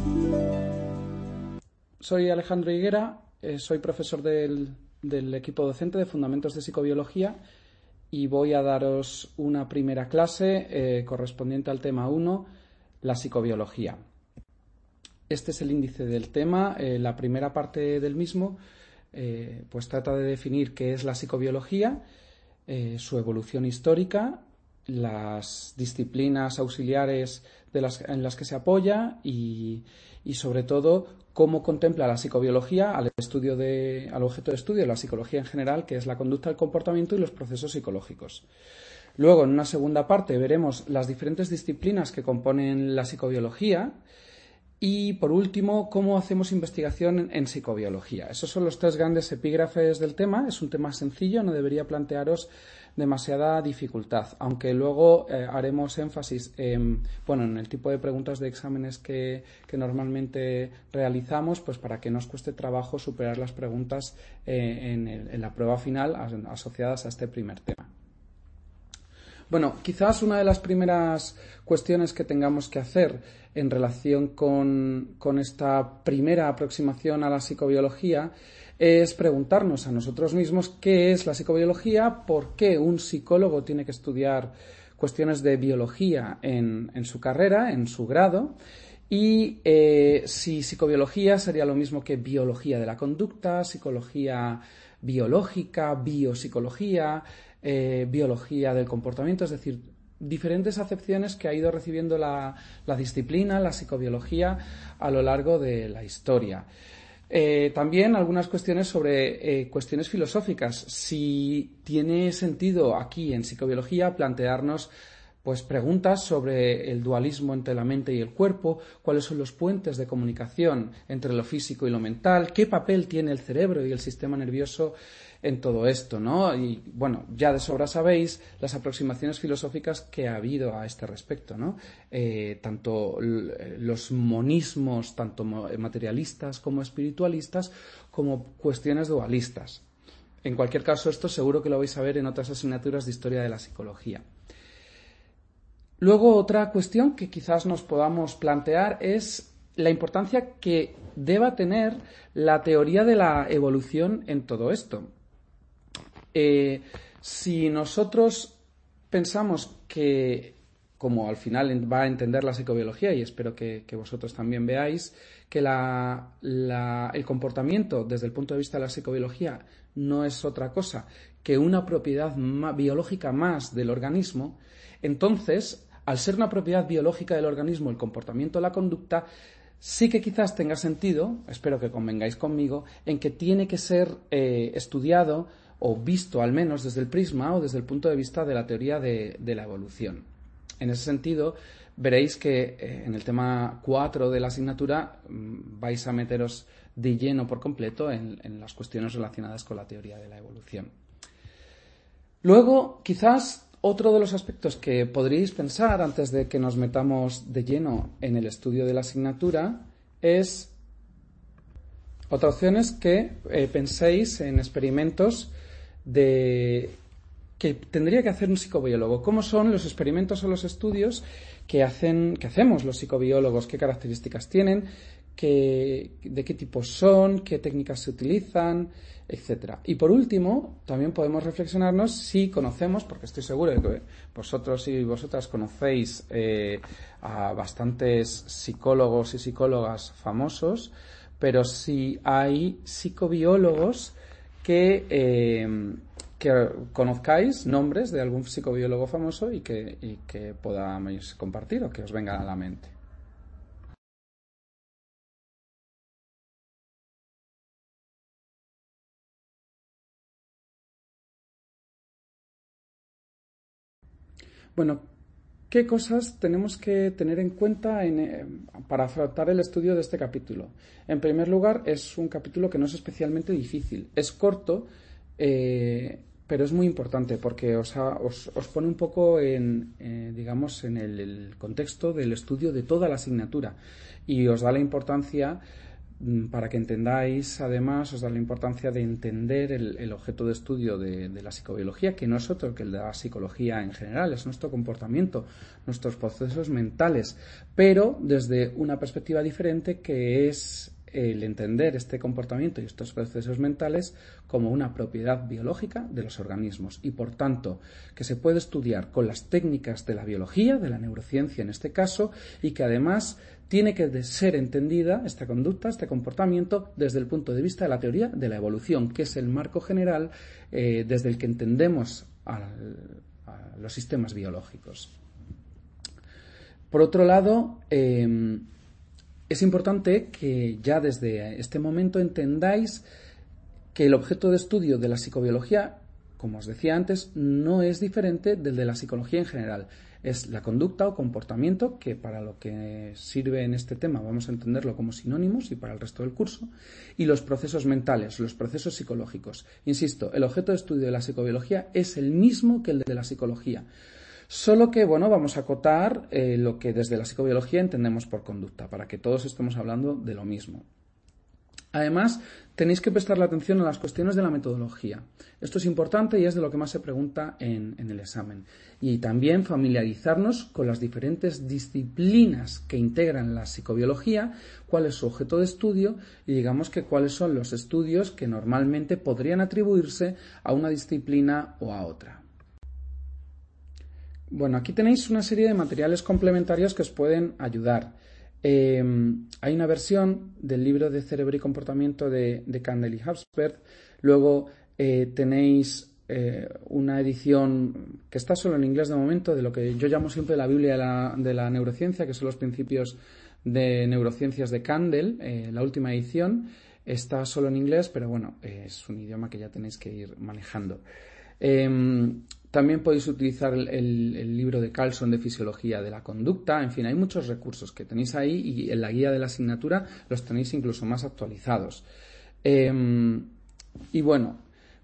Soy Alejandro Higuera, soy profesor del equipo docente de Fundamentos de Psicobiología y voy a daros una primera clase correspondiente al tema 1, la psicobiología. Este es el índice del tema. La primera parte del mismo pues trata de definir qué es la psicobiología, su evolución histórica, las disciplinas auxiliares en las que se apoya y sobre todo cómo contempla la psicobiología al objeto de estudio de la psicología en general, que es la conducta, el comportamiento y los procesos psicológicos. Luego, en una segunda parte, veremos las diferentes disciplinas que componen la psicobiología. Y, por último, cómo hacemos investigación en psicobiología. Esos son los tres grandes epígrafes del tema. Es un tema sencillo, no debería plantearos demasiada dificultad, aunque luego haremos énfasis en el tipo de preguntas de exámenes que normalmente realizamos, pues para que no os cueste trabajo superar las preguntas en la prueba final asociadas a este primer tema. Bueno, quizás una de las primeras cuestiones que tengamos que hacer en relación con esta primera aproximación a la psicobiología es preguntarnos a nosotros mismos qué es la psicobiología, por qué un psicólogo tiene que estudiar cuestiones de biología en su carrera, en su grado, y si psicobiología sería lo mismo que biología de la conducta, psicología biológica, biopsicología, biología del comportamiento, es decir, diferentes acepciones que ha ido recibiendo la disciplina, la psicobiología, a lo largo de la historia. También algunas cuestiones sobre cuestiones filosóficas. Si tiene sentido aquí en psicobiología plantearnos pues preguntas sobre el dualismo entre la mente y el cuerpo, cuáles son los puentes de comunicación entre lo físico y lo mental, qué papel tiene el cerebro y el sistema nervioso en todo esto, ¿no? Y bueno, ya de sobra sabéis las aproximaciones filosóficas que ha habido a este respecto, ¿no? Tanto los monismos, tanto materialistas como espiritualistas, como cuestiones dualistas. En cualquier caso, esto seguro que lo vais a ver en otras asignaturas de historia de la psicología. Luego, otra cuestión que quizás nos podamos plantear es la importancia que deba tener la teoría de la evolución en todo esto. Si nosotros pensamos que, como al final va a entender la psicobiología, y espero que vosotros también veáis, que el comportamiento desde el punto de vista de la psicobiología no es otra cosa que una propiedad biológica más del organismo, entonces, al ser una propiedad biológica del organismo, el comportamiento, la conducta, sí que quizás tenga sentido, espero que convengáis conmigo, en que tiene que ser estudiado o visto al menos desde el prisma o desde el punto de vista de la teoría de la evolución. En ese sentido, veréis que en el tema 4 de la asignatura vais a meteros de lleno por completo en las cuestiones relacionadas con la teoría de la evolución. Luego, quizás otro de los aspectos que podríais pensar antes de que nos metamos de lleno en el estudio de la asignatura es otra opción es que penséis en experimentos que tendría que hacer un psicobiólogo. ¿Cómo son los experimentos o los estudios que hacemos los psicobiólogos? ¿Qué características tienen? ¿De qué tipo son? ¿Qué técnicas se utilizan? Etcétera. Y por último, también podemos reflexionarnos si conocemos, porque estoy seguro de que vosotros y vosotras conocéis a bastantes psicólogos y psicólogas famosos, pero si hay psicobiólogos que conozcáis nombres de algún psicobiólogo famoso y que podáis compartir o que os vengan a la mente. Bueno, ¿qué cosas tenemos que tener en cuenta para afrontar el estudio de este capítulo? En primer lugar, es un capítulo que no es especialmente difícil. Es corto, pero es muy importante porque os pone un poco en el contexto del estudio de toda la asignatura y os da la importancia para que entendáis, además, os da la importancia de entender el objeto de estudio de la psicobiología, que no es otro que el de la psicología en general, es nuestro comportamiento, nuestros procesos mentales, pero desde una perspectiva diferente, que es el entender este comportamiento y estos procesos mentales como una propiedad biológica de los organismos y, por tanto, que se puede estudiar con las técnicas de la biología, de la neurociencia en este caso, y que además tiene que ser entendida esta conducta, este comportamiento, desde el punto de vista de la teoría de la evolución, que es el marco general desde el que entendemos a los sistemas biológicos. Por otro lado, es importante que ya desde este momento entendáis que el objeto de estudio de la psicobiología, como os decía antes, no es diferente del de la psicología en general. Es la conducta o comportamiento, que para lo que sirve en este tema vamos a entenderlo como sinónimos y para el resto del curso, y los procesos mentales, los procesos psicológicos. Insisto, el objeto de estudio de la psicobiología es el mismo que el de la psicología. Solo que, vamos a acotar lo que desde la psicobiología entendemos por conducta, para que todos estemos hablando de lo mismo. Además, tenéis que prestarle atención a las cuestiones de la metodología. Esto es importante y es de lo que más se pregunta en el examen. Y también familiarizarnos con las diferentes disciplinas que integran la psicobiología, cuál es su objeto de estudio y digamos que cuáles son los estudios que normalmente podrían atribuirse a una disciplina o a otra. Bueno, aquí tenéis una serie de materiales complementarios que os pueden ayudar. Hay una versión del libro de Cerebro y Comportamiento de Kandel y Hafsberg. Luego tenéis una edición que está solo en inglés de momento, de lo que yo llamo siempre la Biblia de la neurociencia, que son los principios de neurociencias de Kandel. La última edición está solo en inglés, pero bueno, es un idioma que ya tenéis que ir manejando. También podéis utilizar el libro de Carlson de Fisiología de la Conducta. En fin, hay muchos recursos que tenéis ahí y en la guía de la asignatura los tenéis incluso más actualizados. Y bueno,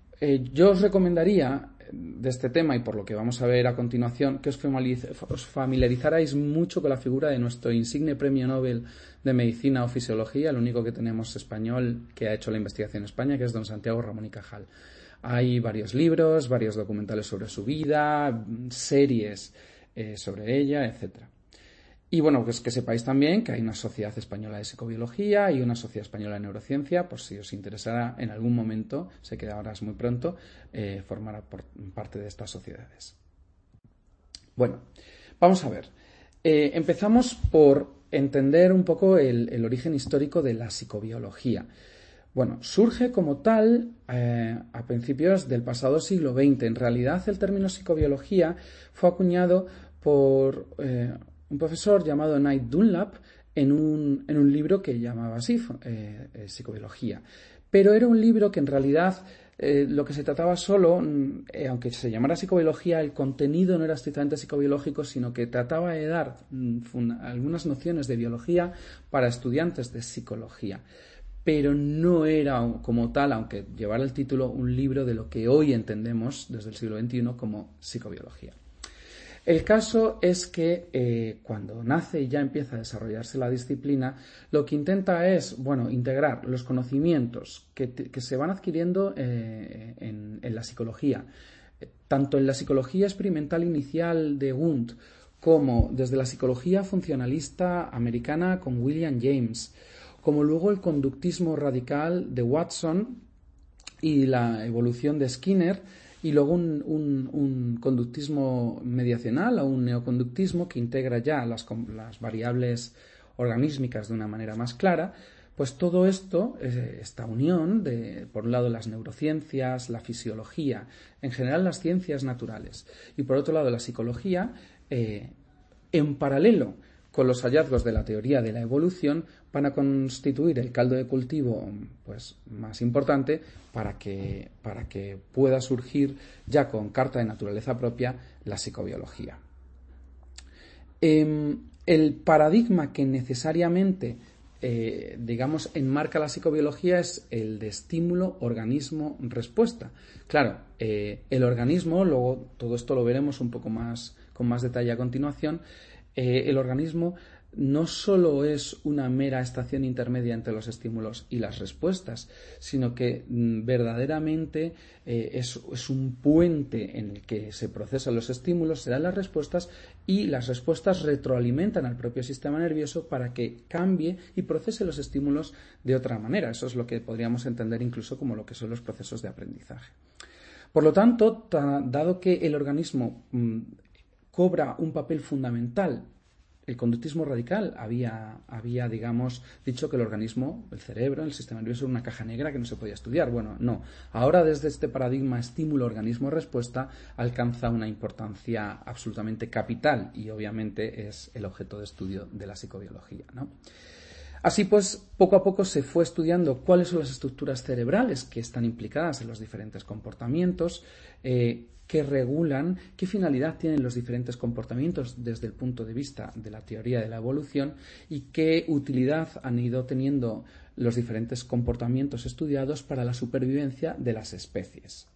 yo os recomendaría de este tema y por lo que vamos a ver a continuación que os familiarizarais mucho con la figura de nuestro insigne Premio Nobel de Medicina o Fisiología, el único que tenemos español que ha hecho la investigación en España, que es don Santiago Ramón y Cajal. Hay varios libros, varios documentales sobre su vida, series sobre ella, etc. Y bueno, pues que sepáis también que hay una Sociedad Española de Psicobiología y una Sociedad Española de Neurociencia, por si os interesará en algún momento, sé que ahora es muy pronto, formar parte de estas sociedades. Bueno, vamos a ver. Empezamos por entender un poco el origen histórico de la psicobiología. Bueno, surge como tal a principios del pasado siglo XX. En realidad, el término psicobiología fue acuñado por un profesor llamado Knight Dunlap en un libro que llamaba así, Psicobiología. Pero era un libro que en realidad lo que se trataba solo, aunque se llamara psicobiología, el contenido no era estrictamente psicobiológico, sino que trataba de dar algunas nociones de biología para estudiantes de psicología. Pero no era como tal, aunque llevara el título, un libro de lo que hoy entendemos desde el siglo XXI como psicobiología. El caso es que cuando nace y ya empieza a desarrollarse la disciplina, lo que intenta es, integrar los conocimientos que se van adquiriendo en la psicología, tanto en la psicología experimental inicial de Wundt, como desde la psicología funcionalista americana con William James, como luego el conductismo radical de Watson y la evolución de Skinner, y luego un conductismo mediacional o un neoconductismo que integra ya las variables organísmicas de una manera más clara. Pues todo esto, esta unión de, por un lado, las neurociencias, la fisiología, en general las ciencias naturales, y por otro lado la psicología, en paralelo con los hallazgos de la teoría de la evolución, van a constituir el caldo de cultivo más importante para que pueda surgir ya con carta de naturaleza propia la psicobiología. El paradigma que necesariamente enmarca la psicobiología es el de estímulo, organismo, respuesta. Claro, el organismo, luego todo esto lo veremos un poco más con más detalle a continuación, el organismo no solo es una mera estación intermedia entre los estímulos y las respuestas, sino que verdaderamente es un puente en el que se procesan los estímulos, se dan las respuestas y las respuestas retroalimentan al propio sistema nervioso para que cambie y procese los estímulos de otra manera. Eso es lo que podríamos entender incluso como lo que son los procesos de aprendizaje. Por lo tanto, dado que el organismo cobra un papel fundamental, el conductismo radical había, digamos, dicho que el organismo, el cerebro, el sistema nervioso era una caja negra que no se podía estudiar. Bueno, no. Ahora, desde este paradigma estímulo-organismo-respuesta, alcanza una importancia absolutamente capital y, obviamente, es el objeto de estudio de la psicobiología, ¿no? Así pues, poco a poco se fue estudiando cuáles son las estructuras cerebrales que están implicadas en los diferentes comportamientos, que regulan, qué finalidad tienen los diferentes comportamientos desde el punto de vista de la teoría de la evolución y qué utilidad han ido teniendo los diferentes comportamientos estudiados para la supervivencia de las especies.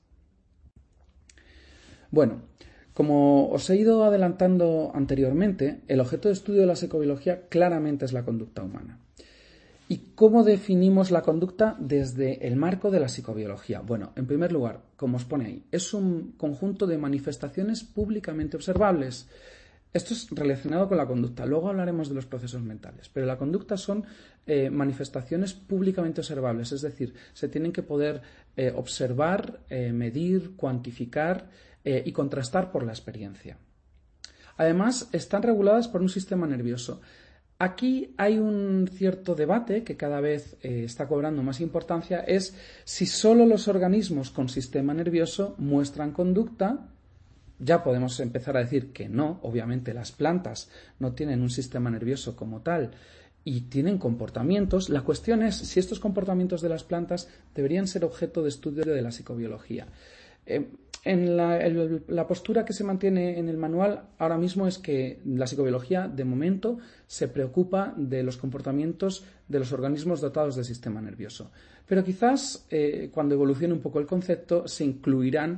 Bueno, como os he ido adelantando anteriormente, el objeto de estudio de la psicobiología claramente es la conducta humana. ¿Y cómo definimos la conducta desde el marco de la psicobiología? Bueno, en primer lugar, como os pone ahí, es un conjunto de manifestaciones públicamente observables. Esto es relacionado con la conducta. Luego hablaremos de los procesos mentales, pero la conducta son manifestaciones públicamente observables, es decir, se tienen que poder observar, medir, cuantificar y contrastar por la experiencia. Además, están reguladas por un sistema nervioso. Aquí hay un cierto debate que cada vez está cobrando más importancia, es si solo los organismos con sistema nervioso muestran conducta. Ya podemos empezar a decir que no, obviamente las plantas no tienen un sistema nervioso como tal y tienen comportamientos. La cuestión es si estos comportamientos de las plantas deberían ser objeto de estudio de la psicobiología. En la postura que se mantiene en el manual ahora mismo es que la psicobiología, de momento, se preocupa de los comportamientos de los organismos dotados de sistema nervioso. Pero quizás, cuando evolucione un poco el concepto, se incluirán,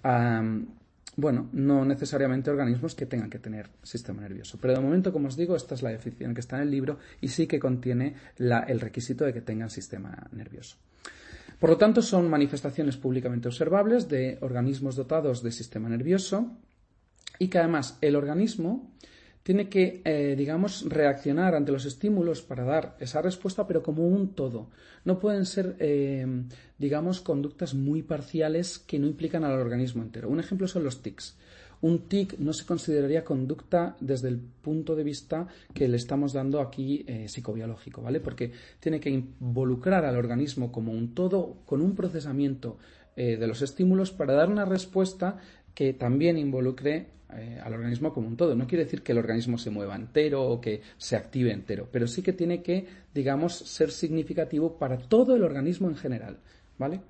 no necesariamente organismos que tengan que tener sistema nervioso. Pero de momento, como os digo, esta es la definición que está en el libro y sí que contiene el requisito de que tengan sistema nervioso. Por lo tanto, son manifestaciones públicamente observables de organismos dotados de sistema nervioso y que además el organismo tiene que, reaccionar ante los estímulos para dar esa respuesta, pero como un todo. No pueden ser, conductas muy parciales que no implican al organismo entero. Un ejemplo son los tics. Un tic no se consideraría conducta desde el punto de vista que le estamos dando aquí psicobiológico, ¿vale? Porque tiene que involucrar al organismo como un todo con un procesamiento de los estímulos para dar una respuesta que también involucre al organismo como un todo. No quiere decir que el organismo se mueva entero o que se active entero, pero sí que tiene que, ser significativo para todo el organismo en general, ¿vale?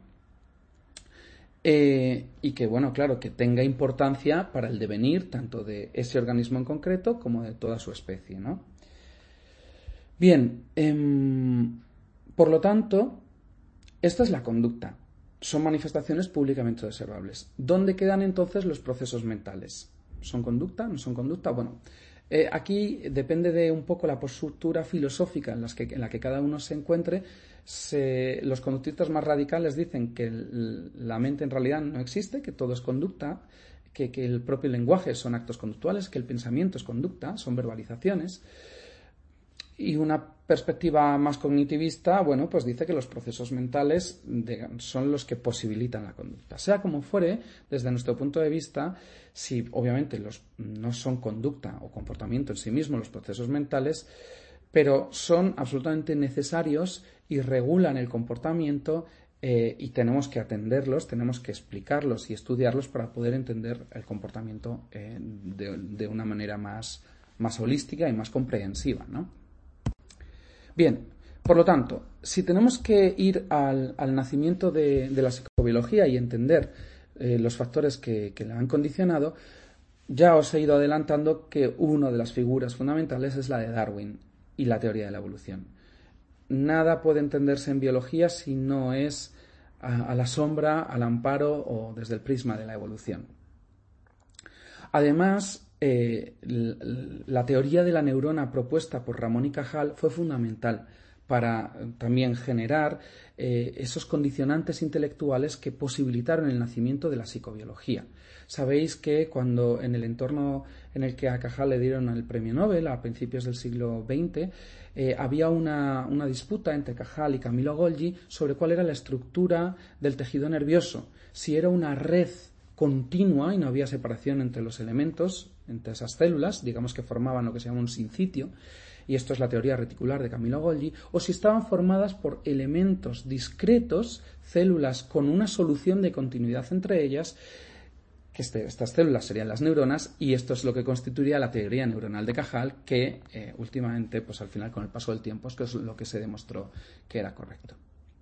Y que, que tenga importancia para el devenir tanto de ese organismo en concreto como de toda su especie, ¿no? Bien, por lo tanto, esta es la conducta. Son manifestaciones públicamente observables. ¿Dónde quedan entonces los procesos mentales? ¿Son conducta? ¿No son conducta? Bueno, aquí depende de un poco la postura filosófica en la que cada uno se encuentre. Los conductistas más radicales dicen que la mente en realidad no existe, que todo es conducta, que el propio lenguaje son actos conductuales, que el pensamiento es conducta, son verbalizaciones. Y una perspectiva más cognitivista, pues dice que los procesos mentales son los que posibilitan la conducta. Sea como fuere, desde nuestro punto de vista, si obviamente no son conducta o comportamiento en sí mismos los procesos mentales, pero son absolutamente necesarios y regulan el comportamiento y tenemos que atenderlos, tenemos que explicarlos y estudiarlos para poder entender el comportamiento de una manera más holística y más comprensiva, ¿no? Bien, por lo tanto, si tenemos que ir al nacimiento de la psicobiología y entender los factores que la han condicionado, ya os he ido adelantando que una de las figuras fundamentales es la de Darwin y la teoría de la evolución. Nada puede entenderse en biología si no es a la sombra, al amparo o desde el prisma de la evolución. Además, la teoría de la neurona propuesta por Ramón y Cajal fue fundamental para también generar esos condicionantes intelectuales que posibilitaron el nacimiento de la psicobiología. Sabéis que cuando en el entorno en el que a Cajal le dieron el premio Nobel a principios del siglo XX, había una disputa entre Cajal y Camillo Golgi sobre cuál era la estructura del tejido nervioso, si era una red continua y no había separación entre los elementos, entre esas células, digamos que formaban lo que se llama un sincitio, y esto es la teoría reticular de Camillo Golgi, o si estaban formadas por elementos discretos, células con una solución de continuidad entre ellas, que estas células serían las neuronas, y esto es lo que constituiría la teoría neuronal de Cajal, que últimamente, pues al final, con el paso del tiempo, es lo que se demostró que era correcto.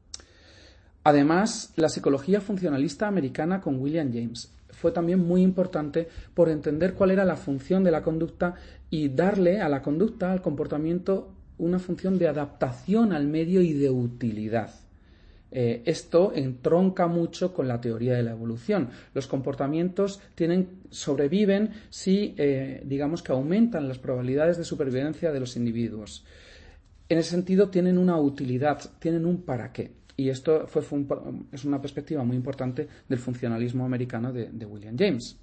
Además, la psicología funcionalista americana con William James fue también muy importante por entender cuál era la función de la conducta y darle a la conducta, al comportamiento, una función de adaptación al medio y de utilidad. Esto entronca mucho con la teoría de la evolución. Los comportamientos sobreviven si, digamos que aumentan las probabilidades de supervivencia de los individuos. En ese sentido, tienen una utilidad, tienen un para qué. Y esto es una perspectiva muy importante del funcionalismo americano de William James.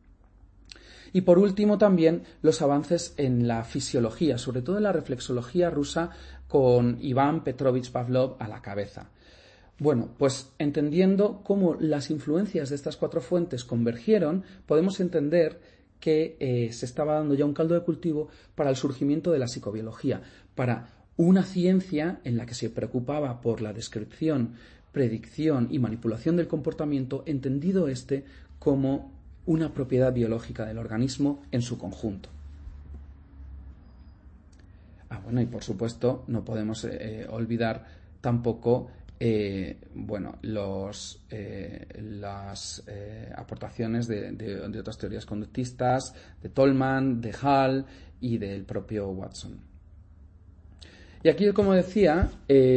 Y por último también los avances en la fisiología, sobre todo en la reflexología rusa con Iván Petrovich Pavlov a la cabeza. Bueno, pues entendiendo cómo las influencias de estas cuatro fuentes convergieron, podemos entender que se estaba dando ya un caldo de cultivo para el surgimiento de la psicobiología, para una ciencia en la que se preocupaba por la descripción, predicción y manipulación del comportamiento, entendido como una propiedad biológica del organismo en su conjunto. Bueno, y por supuesto no podemos olvidar tampoco las aportaciones de otras teorías conductistas, de Tolman, de Hall y del propio Watson. Y aquí, como decía,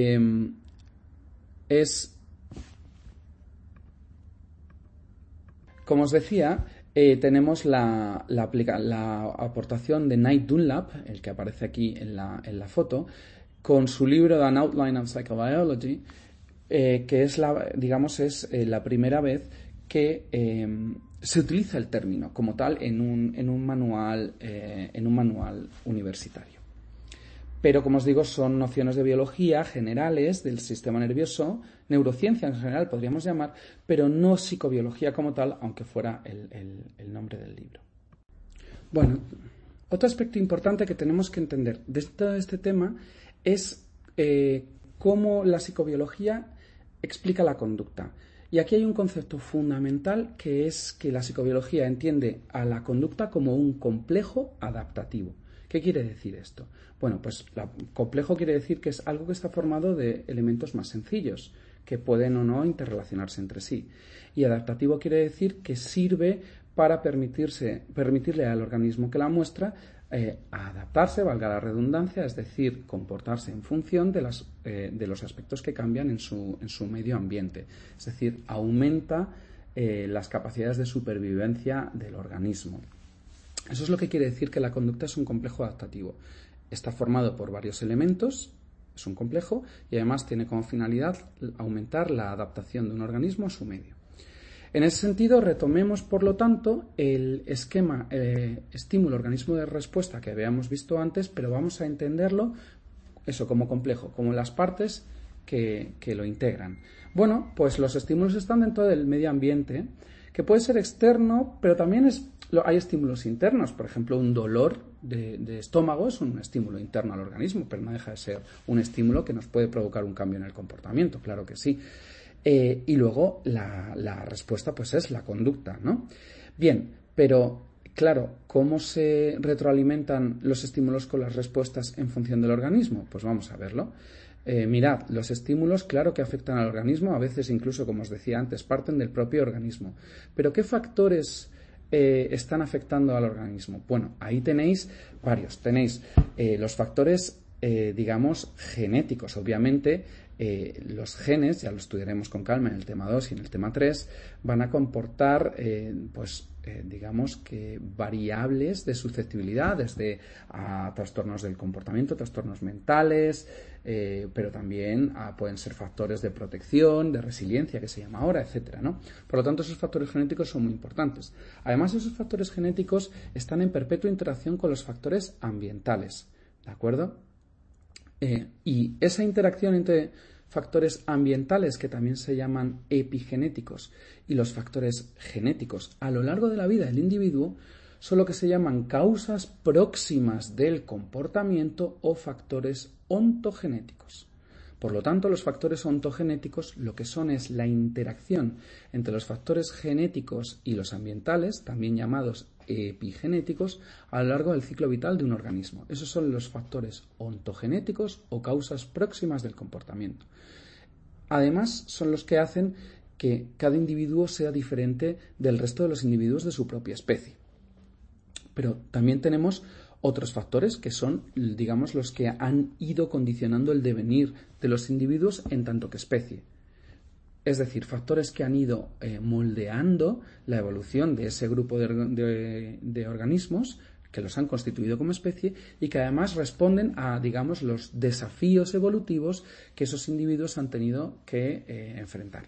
como os decía, tenemos la aportación de Knight Dunlap, el que aparece aquí en la foto, con su libro An Outline of Psychobiology, que es la primera vez que se utiliza el término como tal en un manual universitario. Pero, como os digo, son nociones de biología generales del sistema nervioso, neurociencia en general podríamos llamar, pero no psicobiología como tal, aunque fuera el nombre del libro. Bueno, otro aspecto importante que tenemos que entender de todo este tema es cómo la psicobiología explica la conducta. Y aquí hay un concepto fundamental, que es que la psicobiología entiende a la conducta como un complejo adaptativo. ¿Qué quiere decir esto? Bueno, pues complejo quiere decir que es algo que está formado de elementos más sencillos, que pueden o no interrelacionarse entre sí. Y adaptativo quiere decir que sirve para permitirle al organismo que la muestra a adaptarse, valga la redundancia, es decir, comportarse en función de los aspectos que cambian en su medio ambiente. Es decir, aumenta las capacidades de supervivencia del organismo. Eso es lo que quiere decir que la conducta es un complejo adaptativo. Está formado por varios elementos, es un complejo, y además tiene como finalidad aumentar la adaptación de un organismo a su medio. En ese sentido, retomemos, por lo tanto, el esquema estímulo-organismo de respuesta que habíamos visto antes, pero vamos a entenderlo como complejo, como las partes que lo integran. Bueno, pues los estímulos están dentro del medio ambiente, que puede ser externo, pero también hay estímulos internos. Por ejemplo, un dolor de estómago es un estímulo interno al organismo, pero no deja de ser un estímulo que nos puede provocar un cambio en el comportamiento, claro que sí. Y luego la respuesta pues es la conducta, ¿no? Bien, pero claro, ¿cómo se retroalimentan los estímulos con las respuestas en función del organismo? Pues vamos a verlo. Mirad, los estímulos, claro que afectan al organismo, a veces incluso, como os decía antes, parten del propio organismo. Pero ¿qué factores están afectando al organismo? Bueno, ahí tenéis varios. Tenéis los factores, genéticos. Obviamente, los genes, ya lo estudiaremos con calma en el tema 2 y en el tema 3, van a comportar digamos que variables de susceptibilidad, desde a trastornos del comportamiento, trastornos mentales, pero también pueden ser factores de protección, de resiliencia, que se llama ahora, etcétera, ¿no? Por lo tanto, esos factores genéticos son muy importantes. Además, esos factores genéticos están en perpetua interacción con los factores ambientales, ¿de acuerdo? Y esa interacción entre factores ambientales, que también se llaman epigenéticos, y los factores genéticos a lo largo de la vida del individuo, son lo que se llaman causas próximas del comportamiento o factores ontogenéticos. Por lo tanto, los factores ontogenéticos lo que son es la interacción entre los factores genéticos y los ambientales, también llamados epigenéticos, a lo largo del ciclo vital de un organismo. Esos son los factores ontogenéticos o causas próximas del comportamiento. Además, son los que hacen que cada individuo sea diferente del resto de los individuos de su propia especie. Pero también tenemos otros factores que son, digamos, los que han ido condicionando el devenir de los individuos en tanto que especie. Es decir, factores que han ido moldeando la evolución de ese grupo de organismos que los han constituido como especie y que además responden a, digamos, los desafíos evolutivos que esos individuos han tenido que enfrentar.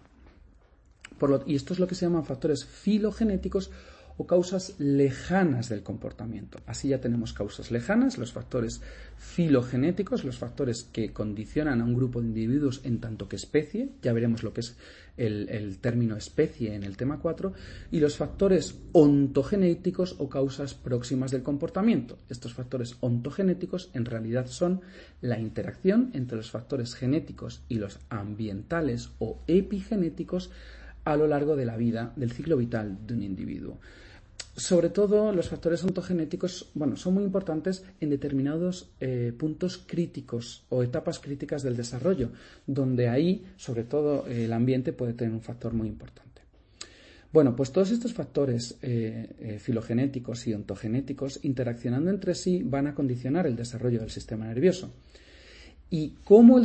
Y esto es lo que se llaman factores filogenéticos o causas lejanas del comportamiento. Así ya tenemos causas lejanas, los factores filogenéticos, los factores que condicionan a un grupo de individuos en tanto que especie, ya veremos lo que es el término especie en el tema 4, y los factores ontogenéticos o causas próximas del comportamiento. Estos factores ontogenéticos en realidad son la interacción entre los factores genéticos y los ambientales o epigenéticos a lo largo de la vida, del ciclo vital de un individuo. Sobre todo, los factores ontogenéticos, son muy importantes en determinados puntos críticos o etapas críticas del desarrollo, donde ahí, sobre todo, el ambiente puede tener un factor muy importante. Pues todos estos factores filogenéticos y ontogenéticos, interaccionando entre sí, van a condicionar el desarrollo del sistema nervioso. Y como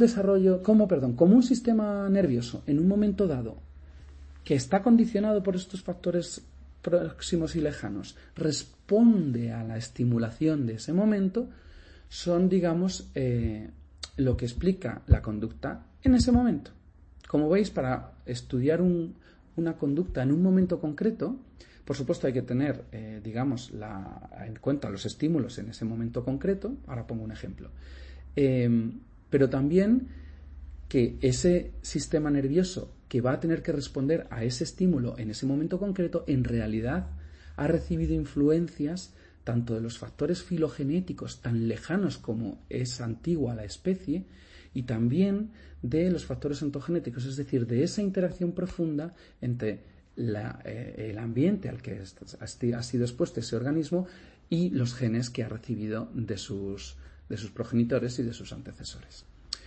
un sistema nervioso, en un momento dado, que está condicionado por estos factores próximos y lejanos, responde a la estimulación de ese momento, son, digamos, lo que explica la conducta en ese momento. Como veis, para estudiar una conducta en un momento concreto, por supuesto hay que tener, en cuenta los estímulos en ese momento concreto. Ahora pongo un ejemplo. Pero también que ese sistema nervioso que va a tener que responder a ese estímulo en ese momento concreto, en realidad ha recibido influencias tanto de los factores filogenéticos tan lejanos como es antigua la especie, y también de los factores ontogenéticos, es decir, de esa interacción profunda entre el ambiente al que ha sido expuesto ese organismo y los genes que ha recibido de sus progenitores y de sus antecesores.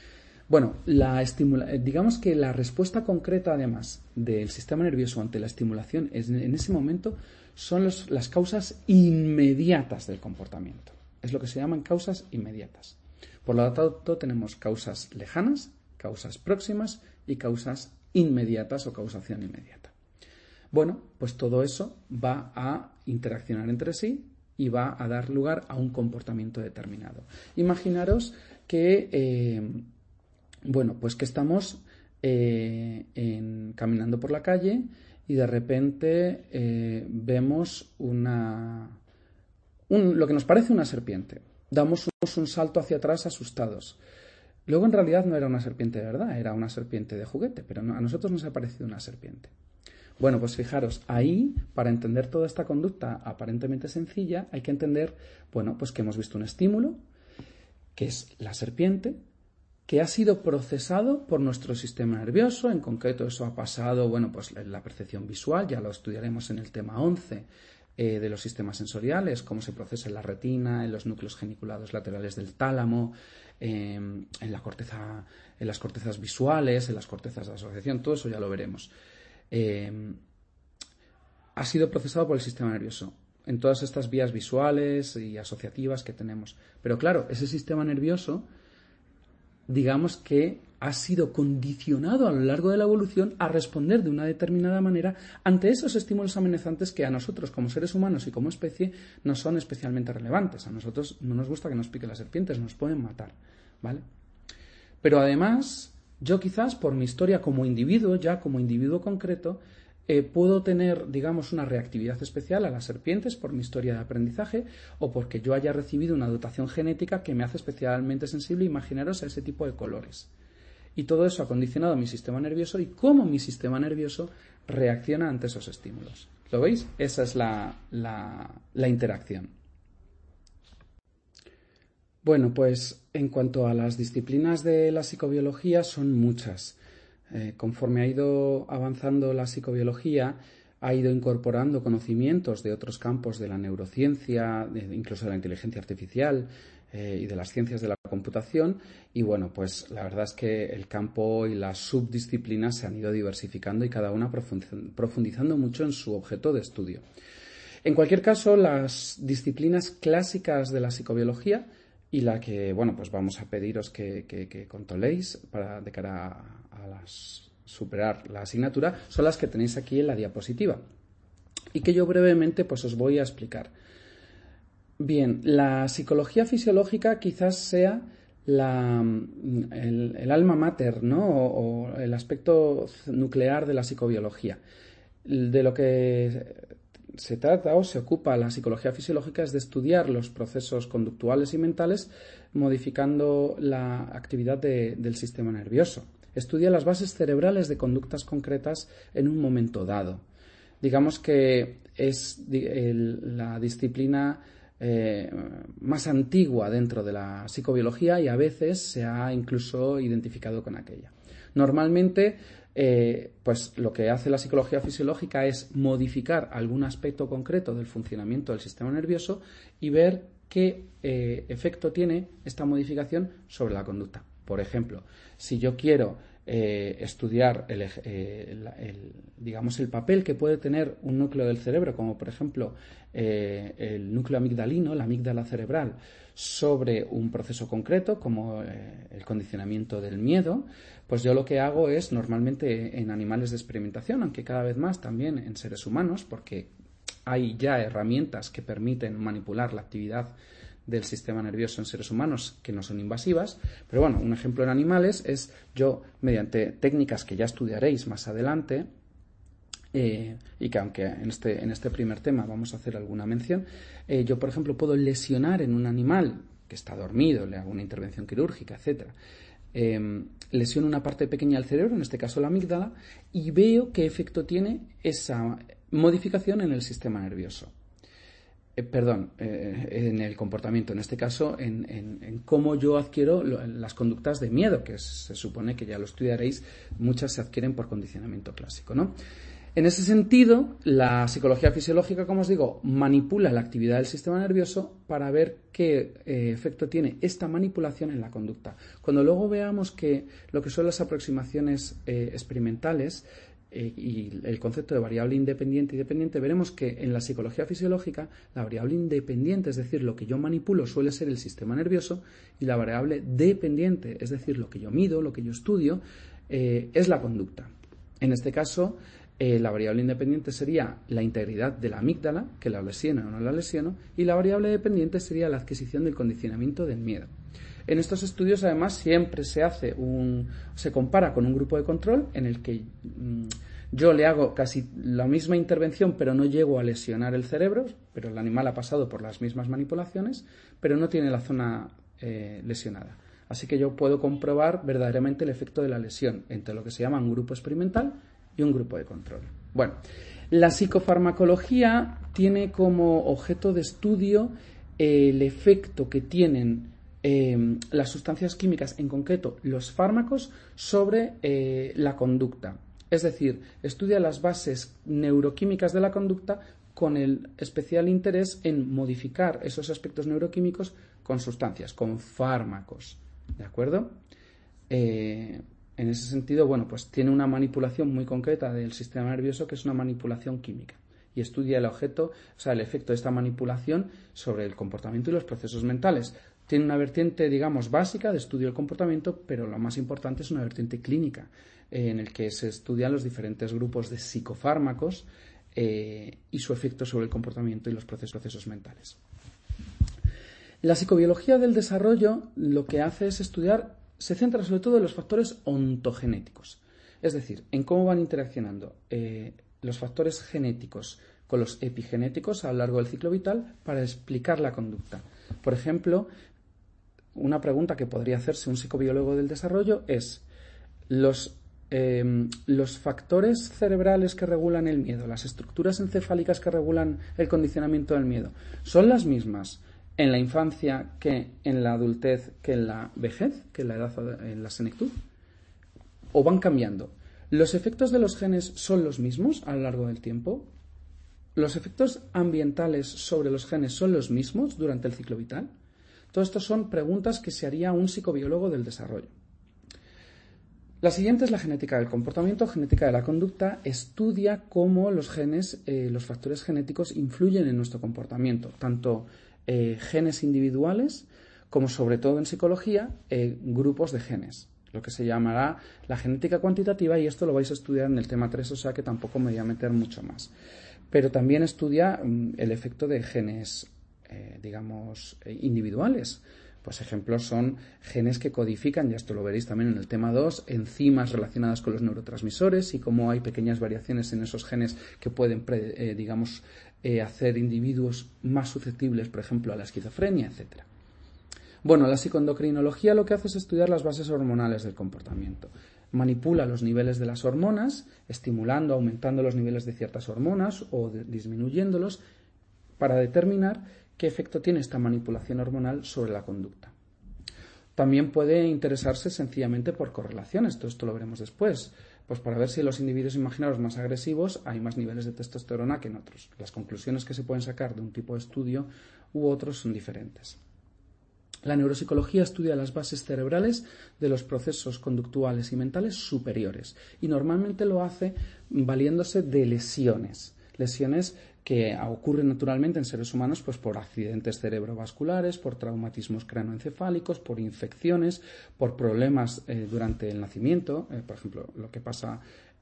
Digamos que la respuesta concreta, además, del sistema nervioso ante la estimulación en ese momento son las causas inmediatas del comportamiento. Es lo que se llaman causas inmediatas. Por lo tanto, tenemos causas lejanas, causas próximas y causas inmediatas o causación inmediata. Pues todo eso va a interaccionar entre sí y va a dar lugar a un comportamiento determinado. Imaginaros que que estamos caminando por la calle y de repente vemos lo que nos parece una serpiente. Damos un salto hacia atrás asustados. Luego en realidad no era una serpiente de verdad, era una serpiente de juguete, pero a nosotros nos ha parecido una serpiente. Pues fijaros, ahí, para entender toda esta conducta aparentemente sencilla, hay que entender, que hemos visto un estímulo, que es la serpiente, que ha sido procesado por nuestro sistema nervioso. En concreto, eso ha pasado, la percepción visual, ya lo estudiaremos en el tema 11 de los sistemas sensoriales, cómo se procesa en la retina, en los núcleos geniculados laterales del tálamo, en las cortezas visuales, en las cortezas de asociación, todo eso ya lo veremos. Ha sido procesado por el sistema nervioso en todas estas vías visuales y asociativas que tenemos. Pero claro, ese sistema nervioso, digamos que ha sido condicionado a lo largo de la evolución a responder de una determinada manera ante esos estímulos amenazantes que a nosotros como seres humanos y como especie no son especialmente relevantes. A nosotros no nos gusta que nos piquen las serpientes, nos pueden matar, ¿vale? Pero además, yo quizás por mi historia como individuo, ya como individuo concreto, puedo tener, digamos, una reactividad especial a las serpientes por mi historia de aprendizaje o porque yo haya recibido una dotación genética que me hace especialmente sensible, imaginaros, a ese tipo de colores. Y todo eso ha condicionado mi sistema nervioso y cómo mi sistema nervioso reacciona ante esos estímulos. ¿Lo veis? Esa es la interacción. Bueno, pues en cuanto a las disciplinas de la psicobiología, son muchas. Conforme ha ido avanzando la psicobiología, ha ido incorporando conocimientos de otros campos de la neurociencia, incluso de la inteligencia artificial y de las ciencias de la computación. Y bueno, pues la verdad es que el campo y las subdisciplinas se han ido diversificando y cada una profundizando mucho en su objeto de estudio. En cualquier caso, las disciplinas clásicas de la psicobiología y la que, bueno, pues vamos a pediros que controléis de cara a superar la asignatura, son las que tenéis aquí en la diapositiva y que yo brevemente pues os voy a explicar. Bien, la psicología fisiológica quizás sea el alma mater, ¿no? O el aspecto nuclear de la psicobiología. De lo que se trata o se ocupa la psicología fisiológica es de estudiar los procesos conductuales y mentales modificando la actividad del sistema nervioso. Estudia las bases cerebrales de conductas concretas en un momento dado. Digamos que es la disciplina más antigua dentro de la psicobiología y a veces se ha incluso identificado con aquella. Normalmente, pues lo que hace la psicología fisiológica es modificar algún aspecto concreto del funcionamiento del sistema nervioso y ver qué efecto tiene esta modificación sobre la conducta. Por ejemplo, si yo quiero estudiar digamos el papel que puede tener un núcleo del cerebro, como por ejemplo el núcleo amigdalino, la amígdala cerebral, sobre un proceso concreto como el condicionamiento del miedo, pues yo lo que hago es normalmente en animales de experimentación, aunque cada vez más también en seres humanos, porque hay ya herramientas que permiten manipular la actividad del sistema nervioso en seres humanos que no son invasivas, pero bueno, un ejemplo en animales es yo, mediante técnicas que ya estudiaréis más adelante, y que aunque en este primer tema vamos a hacer alguna mención, yo por ejemplo puedo lesionar en un animal que está dormido, le hago una intervención quirúrgica, etcétera, lesiono una parte pequeña del cerebro, en este caso la amígdala, y veo qué efecto tiene esa modificación en el sistema nervioso. En el comportamiento, en este caso en cómo yo adquiero las conductas de miedo, que se supone que ya lo estudiaréis, muchas se adquieren por condicionamiento clásico, ¿no? En ese sentido, la psicología fisiológica, como os digo, manipula la actividad del sistema nervioso para ver qué efecto tiene esta manipulación en la conducta. Cuando luego veamos que lo que son las aproximaciones experimentales y el concepto de variable independiente y dependiente, veremos que en la psicología fisiológica la variable independiente, es decir, lo que yo manipulo, suele ser el sistema nervioso, y la variable dependiente, es decir, lo que yo mido, lo que yo estudio, es la conducta. En este caso, la variable independiente sería la integridad de la amígdala, que la lesiono o no la lesiono, y la variable dependiente sería la adquisición del condicionamiento del miedo. En estos estudios, además, siempre se compara con un grupo de control en el que yo le hago casi la misma intervención, pero no llego a lesionar el cerebro, pero el animal ha pasado por las mismas manipulaciones, pero no tiene la zona lesionada. Así que yo puedo comprobar verdaderamente el efecto de la lesión entre lo que se llama un grupo experimental y un grupo de control. Bueno, la psicofarmacología tiene como objeto de estudio el efecto que tienen las sustancias químicas, en concreto los fármacos, sobre la conducta. Es decir, estudia las bases neuroquímicas de la conducta con el especial interés en modificar esos aspectos neuroquímicos con sustancias, con fármacos. ¿De acuerdo? En ese sentido, bueno, pues tiene una manipulación muy concreta del sistema nervioso, que es una manipulación química, y estudia el objeto, o sea, el efecto de esta manipulación sobre el comportamiento y los procesos mentales. Tiene una vertiente, digamos, básica de estudio del comportamiento, pero lo más importante es una vertiente clínica, en el que se estudian los diferentes grupos de psicofármacos y su efecto sobre el comportamiento y los procesos mentales. La psicobiología del desarrollo lo que hace es estudiar, se centra sobre todo en los factores ontogenéticos, es decir, en cómo van interaccionando los factores genéticos con los epigenéticos a lo largo del ciclo vital para explicar la conducta. Por ejemplo, una pregunta que podría hacerse un psicobiólogo del desarrollo es: los factores cerebrales que regulan el miedo, las estructuras encefálicas que regulan el condicionamiento del miedo, ¿son las mismas en la infancia que en la adultez, que en la vejez, que en la edad, en la senectud? ¿O van cambiando? ¿Los efectos de los genes son los mismos a lo largo del tiempo? ¿Los efectos ambientales sobre los genes son los mismos durante el ciclo vital? Todo esto son preguntas que se haría un psicobiólogo del desarrollo. La siguiente es la genética del comportamiento, genética de la conducta. Estudia cómo los genes, los factores genéticos influyen en nuestro comportamiento, tanto genes individuales como, sobre todo en psicología, grupos de genes, lo que se llamará la genética cuantitativa, y esto lo vais a estudiar en el tema 3, o sea que tampoco me voy a meter mucho más. Pero también estudia el efecto de genes, individuales. Pues ejemplos son genes que codifican, y esto lo veréis también en el tema 2, enzimas relacionadas con los neurotransmisores y cómo hay pequeñas variaciones en esos genes que pueden, hacer individuos más susceptibles, por ejemplo, a la esquizofrenia, etc. Bueno, la psicoendocrinología lo que hace es estudiar las bases hormonales del comportamiento. Manipula los niveles de las hormonas, estimulando, aumentando los niveles de ciertas hormonas o disminuyéndolos, para determinar qué efecto tiene esta manipulación hormonal sobre la conducta. También puede interesarse sencillamente por correlaciones, todo esto lo veremos después, pues para ver si en los individuos imaginarios más agresivos hay más niveles de testosterona que en otros. Las conclusiones que se pueden sacar de un tipo de estudio u otros son diferentes. La neuropsicología estudia las bases cerebrales de los procesos conductuales y mentales superiores, y normalmente lo hace valiéndose de lesiones que ocurren naturalmente en seres humanos, pues por accidentes cerebrovasculares, por traumatismos cranoencefálicos, por infecciones, por problemas durante el nacimiento, por ejemplo, lo que pasa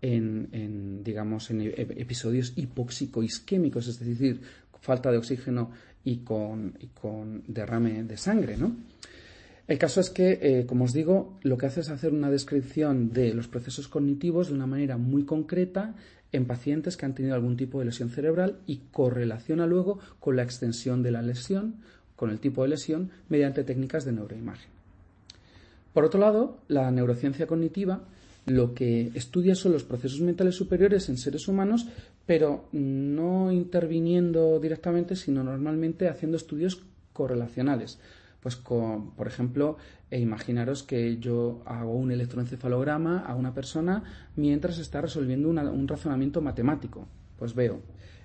en episodios hipóxico-isquémicos, es decir, falta de oxígeno y con derrame de sangre, ¿no? El caso es que, como os digo, lo que hace es hacer una descripción de los procesos cognitivos de una manera muy concreta en pacientes que han tenido algún tipo de lesión cerebral, y correlaciona luego con la extensión de la lesión, con el tipo de lesión, mediante técnicas de neuroimagen. Por otro lado, la neurociencia cognitiva lo que estudia son los procesos mentales superiores en seres humanos, pero no interviniendo directamente, sino normalmente haciendo estudios correlacionales. Pues, por ejemplo, imaginaros que yo hago un electroencefalograma a una persona mientras está resolviendo un razonamiento matemático. Pues veo.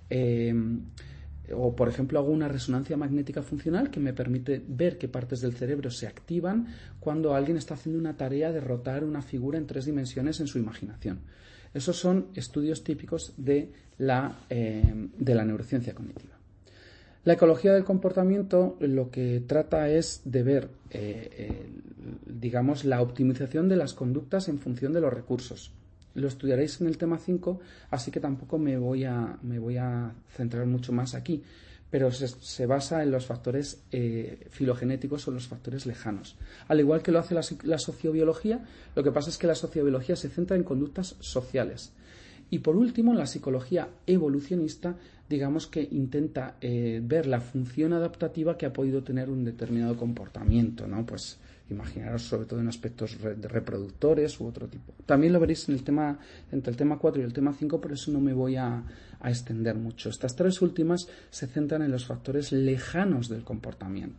O, por ejemplo, hago una resonancia magnética funcional que me permite ver qué partes del cerebro se activan cuando alguien está haciendo una tarea de rotar una figura en 3 dimensiones en su imaginación. Esos son estudios típicos de la neurociencia cognitiva. La ecología del comportamiento lo que trata es de ver, la optimización de las conductas en función de los recursos. Lo estudiaréis en el tema 5, así que tampoco me voy a centrar mucho más aquí, pero se basa en los factores filogenéticos o los factores lejanos. Al igual que lo hace la sociobiología, lo que pasa es que la sociobiología se centra en conductas sociales. Y por último, la psicología evolucionista, digamos que intenta ver la función adaptativa que ha podido tener un determinado comportamiento, ¿no? Pues imaginaros sobre todo en aspectos reproductores u otro tipo. También lo veréis entre el tema 4 y el tema 5, por eso no me voy a extender mucho. Estas 3 últimas se centran en los factores lejanos del comportamiento.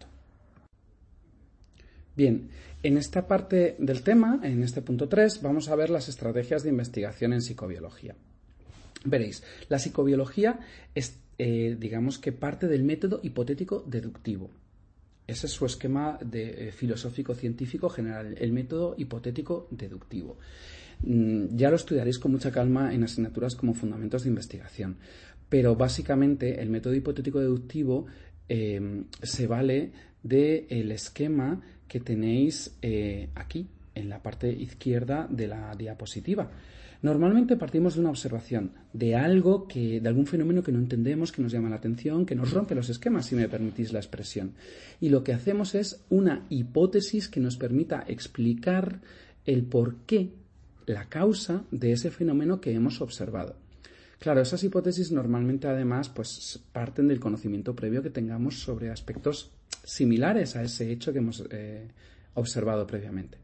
Bien, en esta parte del tema, en este punto 3, vamos a ver las estrategias de investigación en psicobiología. Veréis, la psicobiología es, que parte del método hipotético deductivo. Ese es su esquema filosófico-científico general, el método hipotético deductivo. Ya lo estudiaréis con mucha calma en asignaturas como fundamentos de investigación, pero básicamente el método hipotético deductivo se vale del esquema que tenéis aquí, en la parte izquierda de la diapositiva. Normalmente partimos de una observación, de algo de algún fenómeno que no entendemos, que nos llama la atención, que nos rompe los esquemas, si me permitís la expresión. Y lo que hacemos es una hipótesis que nos permita explicar el porqué, la causa de ese fenómeno que hemos observado. Claro, esas hipótesis normalmente además pues parten del conocimiento previo que tengamos sobre aspectos similares a ese hecho que hemos observado previamente.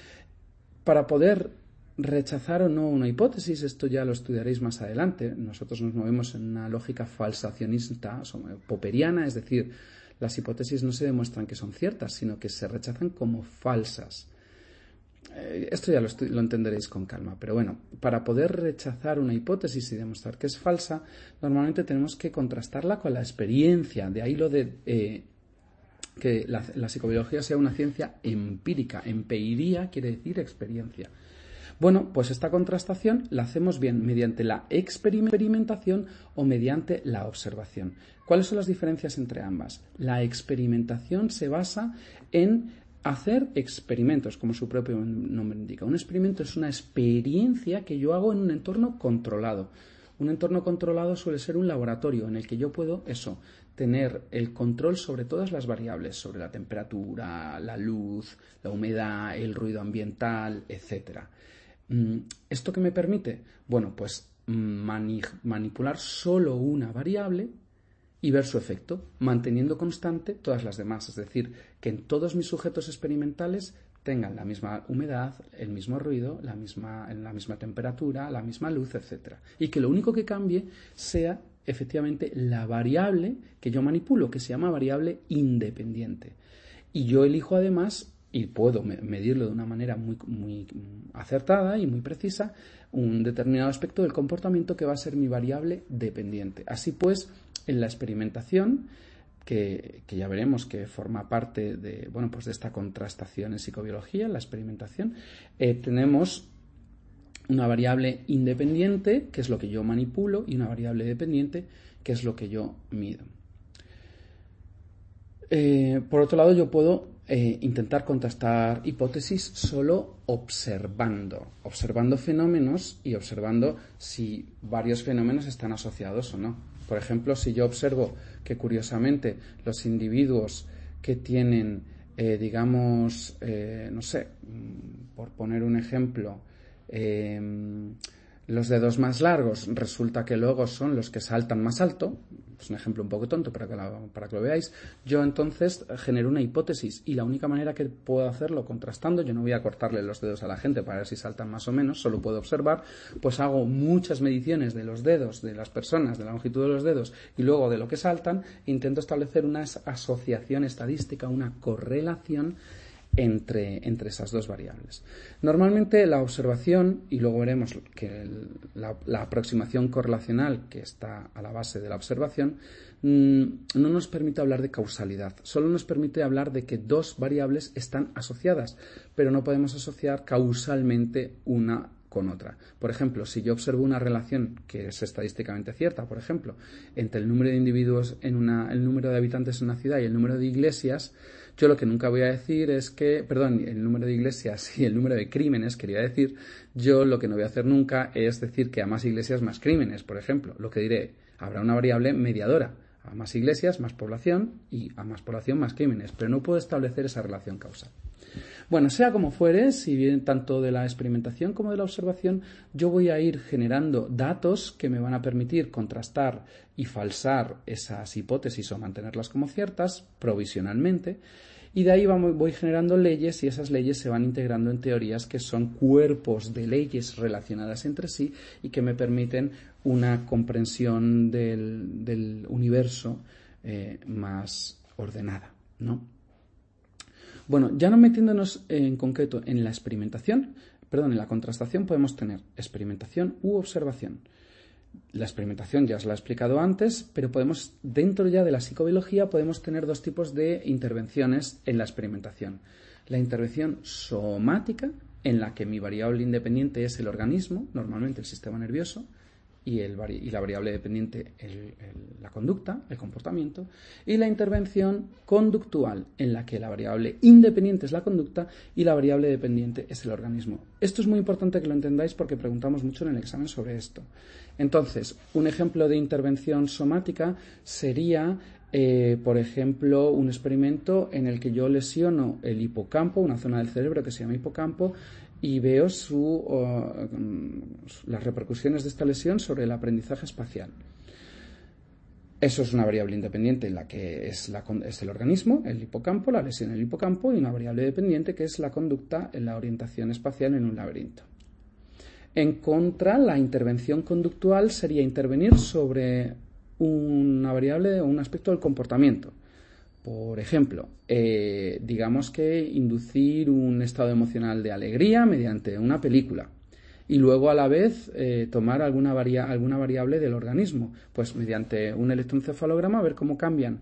Para poder rechazar o no una hipótesis, esto ya lo estudiaréis más adelante, nosotros nos movemos en una lógica falsacionista, popperiana, es decir, las hipótesis no se demuestran que son ciertas, sino que se rechazan como falsas. Esto ya lo entenderéis con calma, pero bueno, para poder rechazar una hipótesis y demostrar que es falsa, normalmente tenemos que contrastarla con la experiencia, de ahí lo de que la psicobiología sea una ciencia empírica. Empeiría quiere decir experiencia. Bueno, pues esta contrastación la hacemos bien mediante la experimentación o mediante la observación. ¿Cuáles son las diferencias entre ambas? La experimentación se basa en hacer experimentos, como su propio nombre indica. Un experimento es una experiencia que yo hago en un entorno controlado. Un entorno controlado suele ser un laboratorio en el que yo puedo, tener el control sobre todas las variables, sobre la temperatura, la luz, la humedad, el ruido ambiental, etc. ¿Esto qué me permite? Bueno, pues manipular solo una variable y ver su efecto, manteniendo constante todas las demás. Es decir, que en todos mis sujetos experimentales tengan la misma humedad, el mismo ruido, la misma temperatura, la misma luz, etc. Y que lo único que cambie sea efectivamente la variable que yo manipulo, que se llama variable independiente. Y yo elijo además, y puedo medirlo de una manera muy acertada y muy precisa, un determinado aspecto del comportamiento que va a ser mi variable dependiente. Así pues, en la experimentación, que ya veremos que forma parte de esta contrastación en psicobiología, en la experimentación, tenemos una variable independiente, que es lo que yo manipulo, y una variable dependiente, que es lo que yo mido. Por otro lado, yo puedo intentar contrastar hipótesis solo observando fenómenos y observando si varios fenómenos están asociados o no. Por ejemplo, si yo observo que curiosamente los individuos que tienen, por poner un ejemplo, los dedos más largos, resulta que luego son los que saltan más alto, es un ejemplo un poco tonto para que lo veáis, yo entonces genero una hipótesis y la única manera que puedo hacerlo contrastando, yo no voy a cortarle los dedos a la gente para ver si saltan más o menos, solo puedo observar, pues hago muchas mediciones de los dedos de las personas, de la longitud de los dedos y luego de lo que saltan, intento establecer una asociación estadística, una correlación entre esas dos variables. Normalmente la observación, y luego veremos que la aproximación correlacional que está a la base de la observación, no nos permite hablar de causalidad, solo nos permite hablar de que dos variables están asociadas, pero no podemos asociar causalmente una con otra. Por ejemplo, si yo observo una relación que es estadísticamente cierta, por ejemplo, entre el número de individuos el número de habitantes en una ciudad y el número de iglesias, yo lo que nunca voy a decir es que, el número de iglesias y el número de crímenes, quería decir, yo lo que no voy a hacer nunca es decir que a más iglesias más crímenes, por ejemplo. Lo que diré, habrá una variable mediadora, a más iglesias más población y a más población más crímenes, pero no puedo establecer esa relación causal. Bueno, sea como fuere, si bien tanto de la experimentación como de la observación, yo voy a ir generando datos que me van a permitir contrastar y falsar esas hipótesis o mantenerlas como ciertas provisionalmente, y de ahí voy generando leyes y esas leyes se van integrando en teorías que son cuerpos de leyes relacionadas entre sí y que me permiten una comprensión del universo más ordenada, ¿no? Bueno, ya no metiéndonos en concreto en la en la contrastación podemos tener experimentación u observación. La experimentación ya os la he explicado antes, pero dentro ya de la psicobiología, podemos tener dos tipos de intervenciones en la experimentación. La intervención somática, en la que mi variable independiente es el organismo, normalmente el sistema nervioso, y la variable dependiente la conducta, el comportamiento, y la intervención conductual, en la que la variable independiente es la conducta y la variable dependiente es el organismo. Esto es muy importante que lo entendáis porque preguntamos mucho en el examen sobre esto. Entonces, un ejemplo de intervención somática sería, por ejemplo, un experimento en el que yo lesiono el hipocampo, una zona del cerebro que se llama hipocampo, y veo las repercusiones de esta lesión sobre el aprendizaje espacial. Eso es una variable independiente en la que es el organismo, el hipocampo, la lesión en el hipocampo, y una variable dependiente que es la conducta en la orientación espacial en un laberinto. En contra, la intervención conductual sería intervenir sobre una variable o un aspecto del comportamiento. Por ejemplo, digamos que inducir un estado emocional de alegría mediante una película y luego a la vez tomar alguna variable del organismo, pues mediante un electroencefalograma ver cómo cambian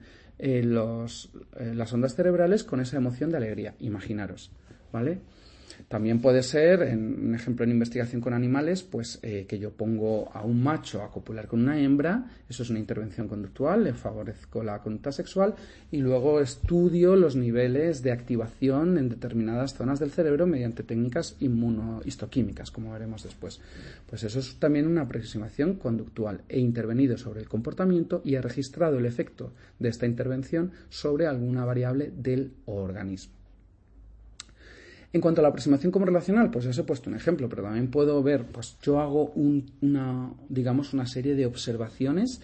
las ondas cerebrales con esa emoción de alegría. Imaginaros, ¿vale? También puede ser, un ejemplo en investigación con animales, pues que yo pongo a un macho a copular con una hembra, eso es una intervención conductual, le favorezco la conducta sexual y luego estudio los niveles de activación en determinadas zonas del cerebro mediante técnicas inmunohistoquímicas, como veremos después. Pues eso es también una aproximación conductual. He intervenido sobre el comportamiento y he registrado el efecto de esta intervención sobre alguna variable del organismo. En cuanto a la aproximación como relacional, pues os he puesto un ejemplo, pero también puedo ver, pues yo hago una serie de observaciones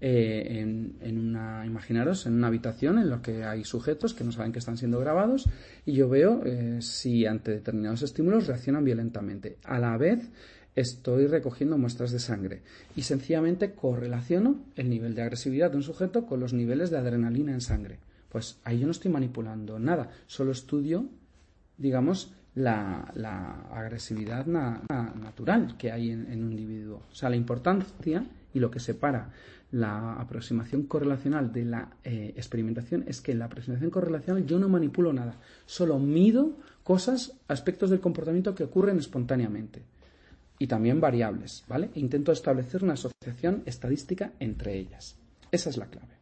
imaginaros, en una habitación en la que hay sujetos que no saben que están siendo grabados y yo veo si ante determinados estímulos reaccionan violentamente. A la vez estoy recogiendo muestras de sangre y sencillamente correlaciono el nivel de agresividad de un sujeto con los niveles de adrenalina en sangre. Pues ahí yo no estoy manipulando nada, solo estudio, digamos, la agresividad natural que hay en un individuo. O sea, la importancia y lo que separa la aproximación correlacional de la experimentación es que en la aproximación correlacional yo no manipulo nada, solo mido aspectos del comportamiento que ocurren espontáneamente y también variables, ¿vale? E intento establecer una asociación estadística entre ellas. Esa es la clave.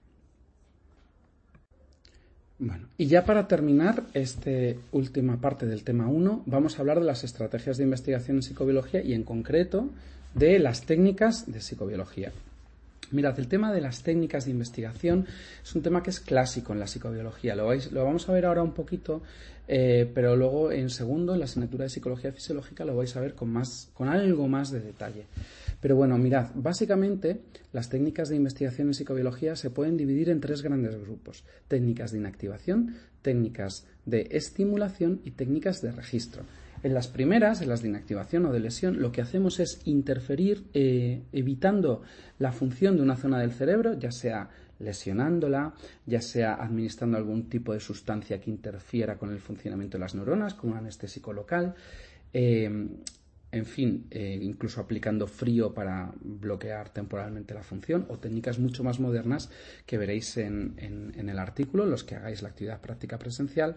Bueno, y ya para terminar esta última parte del tema 1, vamos a hablar de las estrategias de investigación en psicobiología y en concreto de las técnicas de psicobiología. Mirad, el tema de las técnicas de investigación es un tema que es clásico en la psicobiología. Lo vamos a ver ahora un poquito, pero luego en segundo, en la asignatura de psicología fisiológica, lo vais a ver con algo más de detalle. Pero bueno, mirad, básicamente las técnicas de investigación en psicobiología se pueden dividir en 3 grandes grupos: técnicas de inactivación, técnicas de estimulación y técnicas de registro. En las primeras, en las de inactivación o de lesión, lo que hacemos es interferir evitando la función de una zona del cerebro, ya sea lesionándola, ya sea administrando algún tipo de sustancia que interfiera con el funcionamiento de las neuronas, como un anestésico local, en fin, incluso aplicando frío para bloquear temporalmente la función, o técnicas mucho más modernas que veréis en el artículo, los que hagáis la actividad práctica presencial.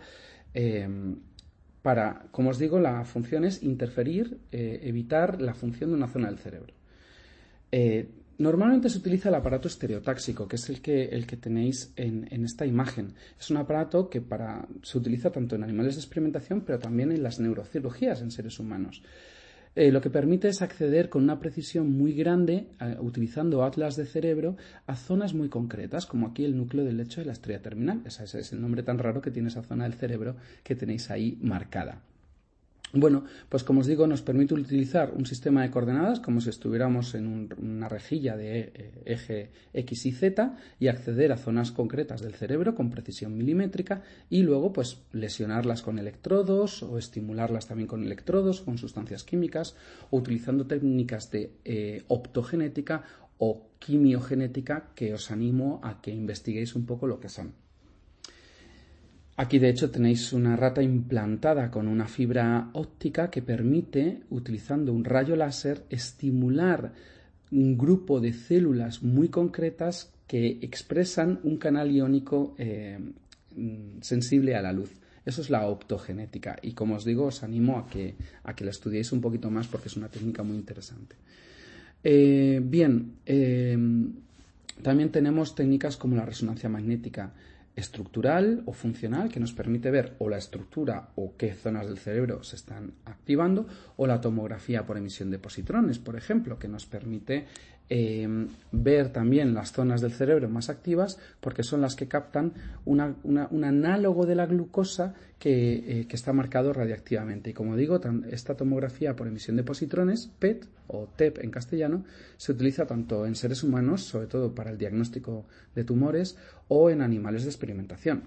Como os digo, la función es interferir, evitar la función de una zona del cerebro. Normalmente se utiliza el aparato estereotáxico, que es el que tenéis en esta imagen. Es un aparato que se utiliza tanto en animales de experimentación, pero también en las neurocirugías en seres humanos. Lo que permite es acceder con una precisión muy grande, utilizando atlas de cerebro, a zonas muy concretas, como aquí el núcleo del lecho de la estrella terminal. Ese es el nombre tan raro que tiene esa zona del cerebro que tenéis ahí marcada. Bueno, pues como os digo, nos permite utilizar un sistema de coordenadas como si estuviéramos en una rejilla de eje X y Z y acceder a zonas concretas del cerebro con precisión milimétrica y luego pues lesionarlas con electrodos o estimularlas también con electrodos, con sustancias químicas o utilizando técnicas de optogenética o quimiogenética que os animo a que investiguéis un poco lo que son. Aquí, de hecho, tenéis una rata implantada con una fibra óptica que permite, utilizando un rayo láser, estimular un grupo de células muy concretas que expresan un canal iónico sensible a la luz. Eso es la optogenética y, como os digo, os animo a que la estudiéis un poquito más porque es una técnica muy interesante. También tenemos técnicas como la resonancia magnética estructural o funcional, que nos permite ver o la estructura o qué zonas del cerebro se están activando, o la tomografía por emisión de positrones, por ejemplo, que nos permite ver también las zonas del cerebro más activas, porque son las que captan un análogo de la glucosa que está marcado radiactivamente. Y como digo, esta tomografía por emisión de positrones, PET o TEP en castellano, se utiliza tanto en seres humanos, sobre todo para el diagnóstico de tumores, o en animales de experimentación.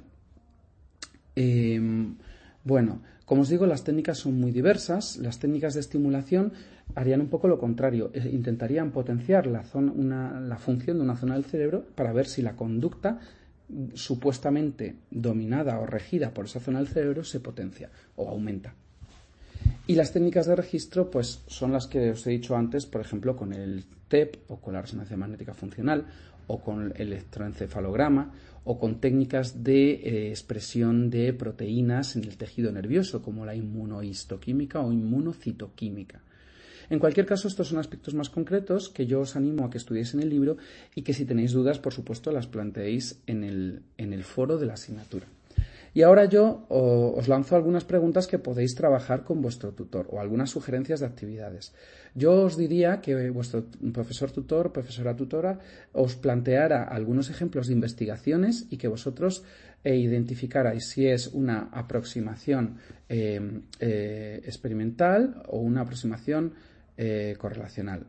Como os digo, las técnicas son muy diversas. Las técnicas de estimulación harían un poco lo contrario. Intentarían potenciar la función de una zona del cerebro para ver si la conducta supuestamente dominada o regida por esa zona del cerebro se potencia o aumenta. Y las técnicas de registro pues son las que os he dicho antes, por ejemplo, con el TEP o con la resonancia magnética funcional o con el electroencefalograma o con técnicas de expresión de proteínas en el tejido nervioso, como la inmunohistoquímica o inmunocitoquímica. En cualquier caso, estos son aspectos más concretos que yo os animo a que estudiéis en el libro y que si tenéis dudas, por supuesto, las planteéis en el foro de la asignatura. Y ahora yo os lanzo algunas preguntas que podéis trabajar con vuestro tutor o algunas sugerencias de actividades. Yo os diría que vuestro profesor tutor, profesora tutora, os planteara algunos ejemplos de investigaciones y que vosotros identificarais si es una aproximación experimental o una aproximación correlacional.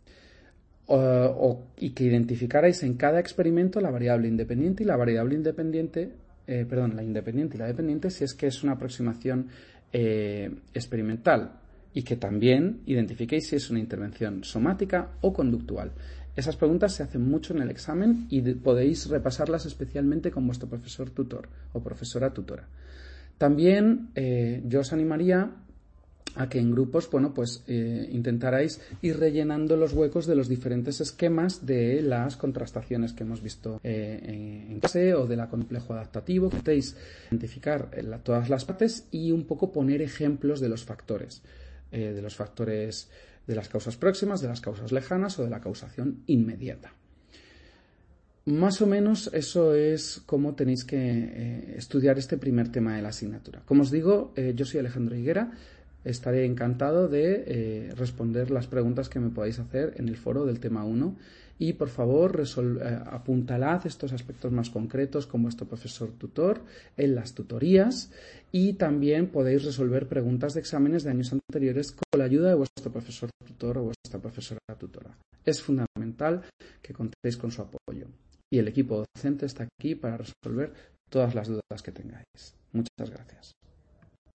Y que identificarais en cada experimento la variable independiente y la variable independiente, la independiente y la dependiente, si es que es una aproximación experimental, y que también identifiquéis si es una intervención somática o conductual. Esas preguntas se hacen mucho en el examen y podéis repasarlas especialmente con vuestro profesor tutor o profesora tutora. También yo os animaría a que en grupos, intentarais ir rellenando los huecos de los diferentes esquemas de las contrastaciones que hemos visto en clase o del complejo adaptativo. Que intentéis identificar todas las partes y un poco poner ejemplos de los factores de las causas próximas, de las causas lejanas o de la causación inmediata. Más o menos eso es cómo tenéis que estudiar este primer tema de la asignatura. Como os digo, yo soy Alejandro Higuera. Estaré encantado de responder las preguntas que me podáis hacer en el foro del tema 1 y por favor apuntalad estos aspectos más concretos con vuestro profesor tutor en las tutorías y también podéis resolver preguntas de exámenes de años anteriores con la ayuda de vuestro profesor tutor o vuestra profesora tutora. Es fundamental que contéis con su apoyo y el equipo docente está aquí para resolver todas las dudas que tengáis. Muchas gracias.